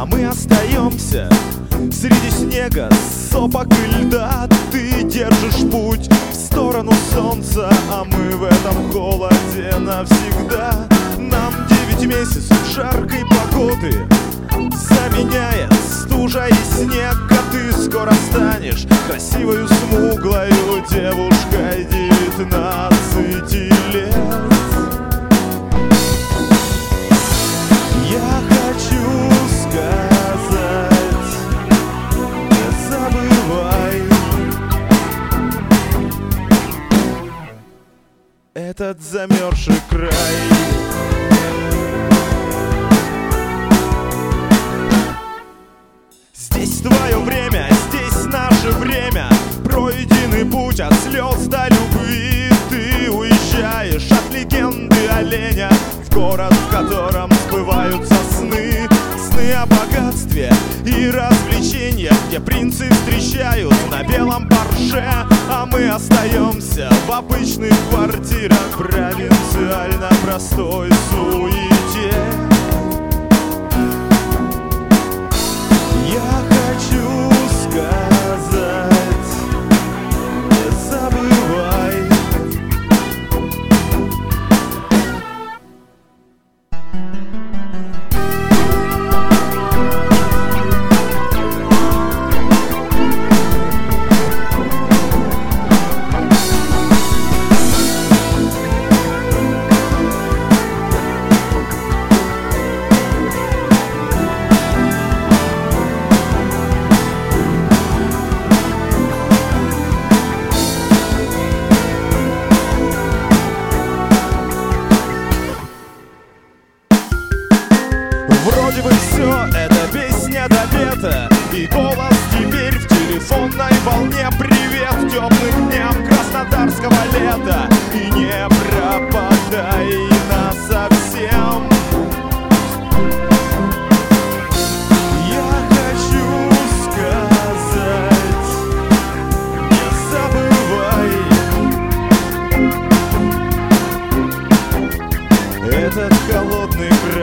а мы остаемся среди снега, сопок и льда. Ты держишь путь в сторону солнца, а мы в этом холоде навсегда. Нам 9 месяцев жаркой погоды заменяет стужа и снег, а ты скоро станешь красивою смуглою девушкой 19 лет. Я хочу сказать, не забывай этот замерзший край. Здесь твое время, здесь наше время, пройденный путь от слез до любви. Ты уезжаешь от легенды оленя в город, в котором сбываются сны. Сны о богатстве и развлечениях, где принцы встречают на белом порше, а мы остаемся в обычных квартирах, провинциально простой суете. Я хочу сказать, не забывай. Вроде бы все, эта песня допета, и голос теперь в телефонной волне. Привет теплым дням краснодарского лета, и не пропадай насовсем. Я хочу сказать, не забывай этот холодный край.